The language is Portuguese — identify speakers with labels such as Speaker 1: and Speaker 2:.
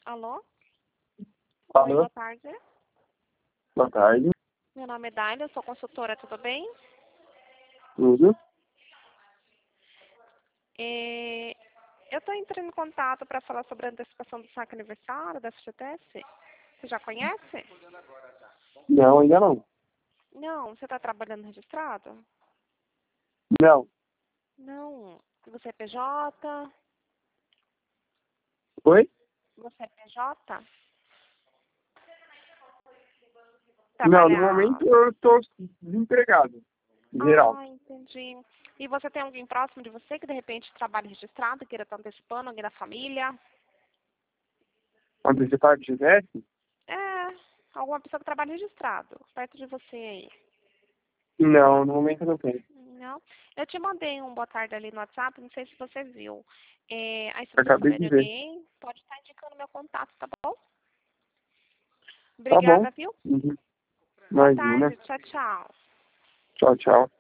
Speaker 1: Alô? Oi,
Speaker 2: Alô,
Speaker 1: boa tarde.
Speaker 2: boa tarde.
Speaker 1: Meu nome é Dália, eu sou consultora, tudo bem?
Speaker 2: Tudo?
Speaker 1: Eu estou entrando em contato para falar sobre a antecipação do saque aniversário da FGTS. Você já conhece?
Speaker 2: Não, ainda não.
Speaker 1: Não, você está trabalhando registrado?
Speaker 2: Não.
Speaker 1: Não. Você é PJ?
Speaker 2: Oi?
Speaker 1: Você é PJ?
Speaker 2: Não, no
Speaker 1: Trabalha...
Speaker 2: momento eu estou desempregado, em geral.
Speaker 1: Ah, entendi. E você tem alguém próximo de você que de repente trabalha registrado, queira estar antecipando, alguém da família?
Speaker 2: Antecipar que tivesse?
Speaker 1: É, alguma pessoa que trabalha registrado, perto de você aí.
Speaker 2: Não, no momento eu não tenho.
Speaker 1: Não. Eu te mandei um boa tarde ali no WhatsApp, não sei se você viu. Aí se você
Speaker 2: Acabei
Speaker 1: souber
Speaker 2: de
Speaker 1: de
Speaker 2: ver.
Speaker 1: alguém, pode estar indicando meu contato, tá bom?
Speaker 2: Tá bom.
Speaker 1: Obrigada, viu?
Speaker 2: Uhum.
Speaker 1: Boa
Speaker 2: Imagina.
Speaker 1: tarde, tchau, tchau.
Speaker 2: Tchau, tchau.